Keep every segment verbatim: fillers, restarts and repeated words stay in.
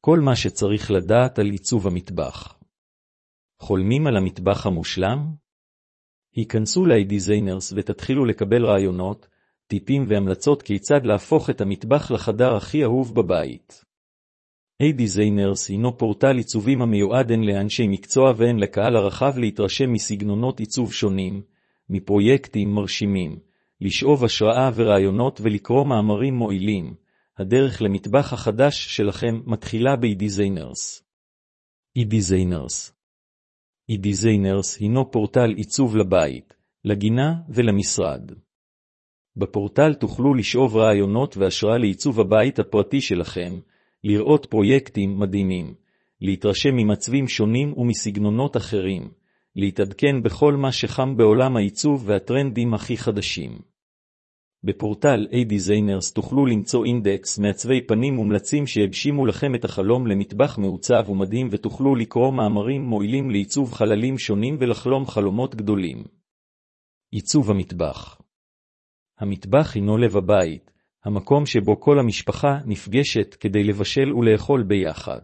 כל מה שצריך לדעת על עיצוב המטבח. חולמים על המטבח המושלם? היכנסו ל-iDesigners ותתחילו לקבל רעיונות, טיפים והמלצות כיצד להפוך את המטבח לחדר הכי אהוב בבית. iDesigners הינו פורטל עיצובים המיועד הן לאנשי מקצוע והן לקהל הרחב להתרשם מסגנונות עיצוב שונים, מפרויקטים מרשימים, לשאוב השראה ורעיונות ולקרוא מאמרים מועילים. הדרך למטבח החדש שלכם מתחילה ב-iDesigners. iDesigners iDesigners הינו פורטל עיצוב לבית, לגינה ולמשרד. בפורטל תוכלו לשאוב רעיונות והשראה לעיצוב הבית הפרטי שלכם, לראות פרויקטים מדהימים, להתרשם ממעצבים שונים ומסגנונות אחרים, להתעדכן בכל מה שחם בעולם העיצוב והטרנדים הכי חדשים. בפורטל iDesigners תוכלו למצוא אינדקס מעצבי פנים מומלצים שיגשימו לכם את החלום למטבח מעוצב ומדהים, ותוכלו לקרוא מאמרים מועילים לעיצוב חללים שונים ולחלום חלומות גדולים. עיצוב המטבח. המטבח הינו לב הבית, המקום שבו כל המשפחה נפגשת כדי לבשל ולאכול ביחד.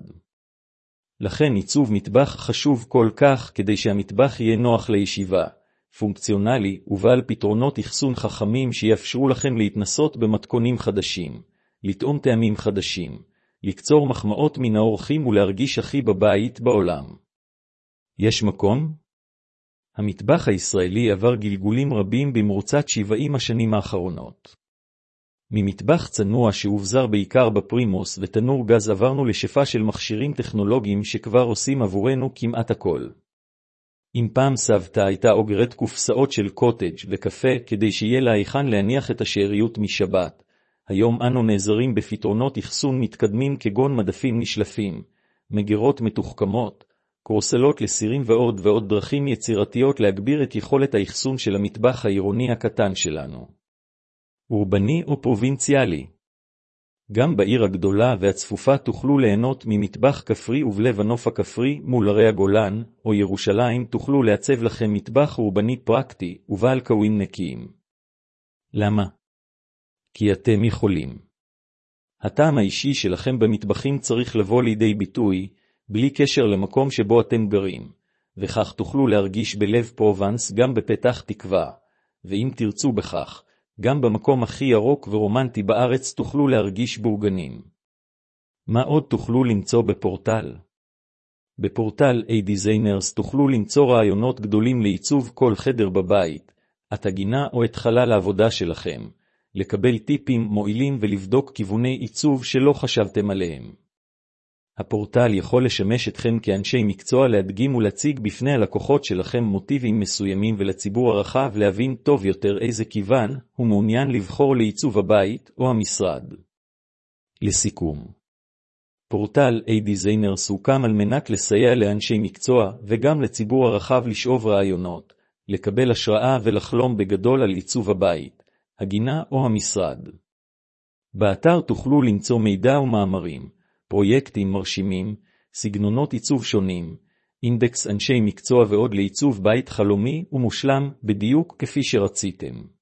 לכן עיצוב מטבח חשוב כל כך כדי שהמטבח יהיה נוח לישיבה, פונקציונלי ובעל פתרונות אחסון חכמים שיאפשרו לכם להתנסות במתכונים חדשים, לטעום טעמים חדשים, לקצור מחמאות מן האורחים ולהרגיש הכי בבית בעולם. יש מקום? המטבח הישראלי עבר גלגולים רבים במרוצת שבעים השנים האחרונות. ממטבח צנוע שהובזר בעיקר בפרימוס ותנור גז עברנו לשפע של מכשירים טכנולוגיים שכבר עושים עבורנו כמעט הכל. אם פעם סבתא הייתה אוגרת קופסאות של קוטג' וקפה כדי שיהיה לה היכן להניח את השאריות משבת, היום אנו נעזרים בפתרונות אחסון מתקדמים כגון מדפים נשלפים, מגירות מתוחכמות, קורסלות לסירים ועוד ועוד דרכים יצירתיות להגביר את יכולת האחסון של המטבח העירוני הקטן שלנו. אורבני או פרובינציאלי. גם בעיר הגדולה והצפופה תוכלו ליהנות ממטבח כפרי, ובלב הנוף הכפרי מול הרי הגולן או ירושלים תוכלו לעצב לכם מטבח אורבני פרקטי ובעל קווים נקיים. למה? כי אתם יכולים. הטעם האישי שלכם במטבחים צריך לבוא לידי ביטוי, בלי קשר למקום שבו אתם גרים, וכך תוכלו להרגיש בלב פרובנס גם בפתח תקווה, ואם תרצו בכך, גם במקום הכי ירוק ורומנטי בארץ תוכלו להרגיש בורגנים. מה עוד תוכלו למצוא בפורטל? בפורטל iDesigners תוכלו למצוא רעיונות גדולים לעיצוב כל חדר בבית, את הגינה או את חלל העבודה שלכם, לקבל טיפים מועילים ולבדוק כיווני עיצוב שלא חשבתם עליהם. הפורטל יכול לשמש אתכם כאנשי מקצוע להדגים ולהציג בפני הלקוחות שלכם מוטיבים מסוימים, ולציבור הרחב להבין טוב יותר איזה כיוון הוא מעוניין לבחור לעיצוב הבית או המשרד. לסיכום, פורטל iDesigners הוקם על מנת לסייע לאנשי מקצוע וגם לציבור הרחב לשאוב רעיונות, לקבל השראה ולחלום בגדול על עיצוב הבית, הגינה או המשרד. באתר תוכלו למצוא מידע ומאמרים, פרויקטים מרשימים, סגנונות עיצוב שונים, אינדקס אנשי מקצוע ועוד לעיצוב בית חלומי ומושלם בדיוק כפי שרציתם.